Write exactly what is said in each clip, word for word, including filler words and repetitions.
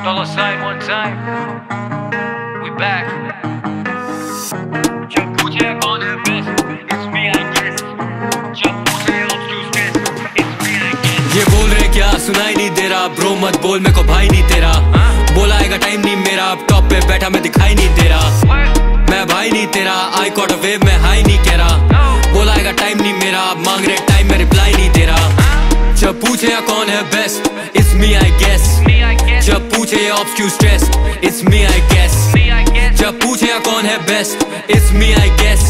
Dollar sign one time. We back. जब पूछे कौन है best, it's me I guess. जब पूछे obtuse guess, it's me I guess. ये बोल रहे क्या सुनाई नहीं दे रहा, ब्रो मत बोल मेरे को भाई नहीं तेरा. बोला आएगा टाइम नहीं मेरा, अब टॉप पे बैठा मैं दिखाई नहीं दे रहा. मैं भाई नहीं तेरा, आई कॉट अ वेव में हाई नहीं कह रहा. बोला आएगा टाइम नहीं मेरा, अब मांग रहे टाइम में रिप्लाई नहीं दे रहा. जब पूछे या कौन है best, it's me I guess. जब पूछे या obtuse stress, it's me I guess. जब पूछे या कौन है best, it's me I guess.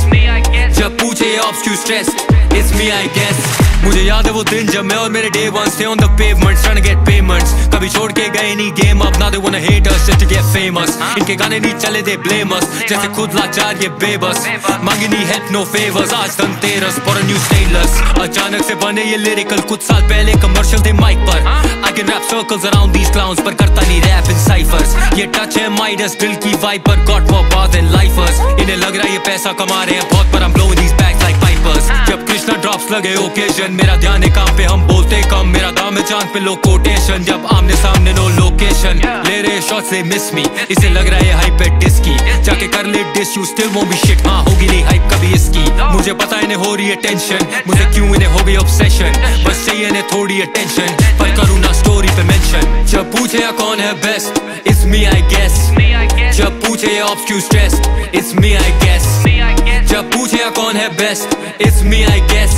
जब पूछे या obtuse stress, it's me I guess. मुझे याद है वो दिन जब मैं और मेरे day ones थे on the pavements trying to get payments. कभी छोड़ के गए नहीं game up, now they wanna hate us just to get famous. इनके गाने नहीं चले they blame us, जैसे खुद लाचार ये बेबस. मांगी नहीं help no favors, आज Dhanteras for a new stateless. अचानक से बने ये lyrical, कुछ साल पहले commercial थे mic पर. I can rap circles around these clowns, पर करता नहीं rap in ciphers. ये touch है Midas, दिल की vibe पर got more bars than lifers. इन्हें लग रहा है ये पैसा कमा रहे हैं बहुत, पर I'm blowing these bags like pipers. जब कृष्णा drops लगे occasion, मेरा ध्यान है काम पे हम बोलते कम. मेरा दाम है चांद पे लो कोटेशन, जब आमने सामने नो लोकेशन. ले रहे शॉट्स से मिस मी, इसे लग रहा है हाइप है डिस्की. जाके कर ले diss you still won't be shit, हाँ होगी नहीं हाइप कभी इसकी. मुझे पता इन्हें हो रही है टेंशन, मुझे क्यों इन्हें हो गई ऑब्सेशन. बस चाहिए इन्हें थोड़ी अटेंशन, पर करूँ ना स्टोरी पे मेंशन. जब पूछे या कौन है best, it's me I guess. जब पूछे या obtuse stress, it's me I guess. जब पूछे या कौन है best, it's me I guess.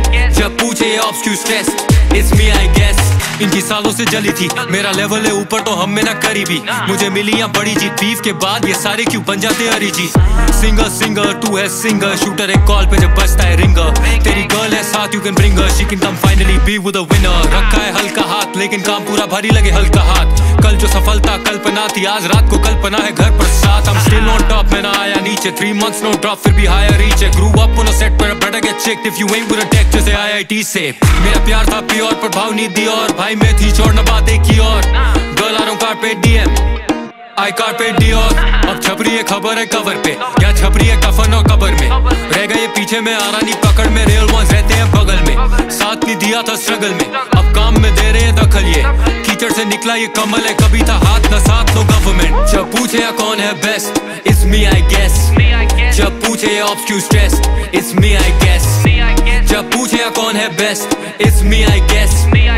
जब पूछे या obtuse stress, it's me I guess. इनकी सालों से जली थी, मेरा लेवल है ऊपर तो हम में ना करीबी. मुझे मिली या बड़ी जीत, बीफ के बाद ये सारे क्यों बन जाते अरिजीत. सिंगर सिंगर तू है सिंगर, शूटर एक कॉल पे जब बजता है रिंगर. तेरी गर्ल है साथ, you can bring her, she can come finally be with a winner. रखा है हल्का हाथ लेकिन काम पूरा भारी लगे हल्का हाथ. कल जो सफलता कल्पना थी, आज रात को कल्पना है घर पर साथ. I'm still on top, मैं ना आया नीचे. Three months no drop, फिर भी higher reach. Grew up on a set पर better get checked if you ain't with a tech, जैसे I I T से. मेरा प्यार था प्योर पर भाव नहीं दी, और भाई मैं थी छोड़ ना बात एक ही और. Girl I don't carpet D M, I carpet Dior. अब छप रही है खबर है कवर पे, क्या छप रही है कफन और कबर में. रह गए पीछे में आ रहा नहीं पकड़ में, रियल वंस रहते हैं बगल में. साथ नहीं दिया था स्ट्रगल में, अब काम में दे रहे हैं दखल. ये कीचड़ से निकला ये कमल है, कभी था हाथ न साथ नो गवर्नमेंट. जब पूछे या कौन है best, it's me I guess. जब पूछे या obtuse stress, it's me I guess. जब पूछे या कौन है best, it's me I guess.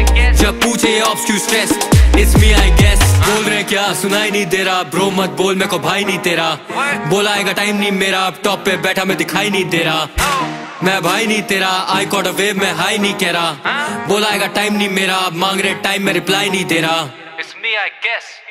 जब पूछे या obtuse stress, it's me I guess. बोल रहे क्या सुनाई नहीं दे रहा, ब्रो मत बोल मेरे को भाई नहीं तेरा. बोला आएगा टाइम नहीं मेरा, अब टॉप पे बैठा मैं दिखाई नहीं दे रहा. मैं भाई नहीं तेरा, आई कॉट अ वेव में हाई नहीं कह रहा. बोला आएगा टाइम नहीं मेरा, अब मांग रहे टाइम में रिप्लाई नहीं दे रहा. It's me I guess.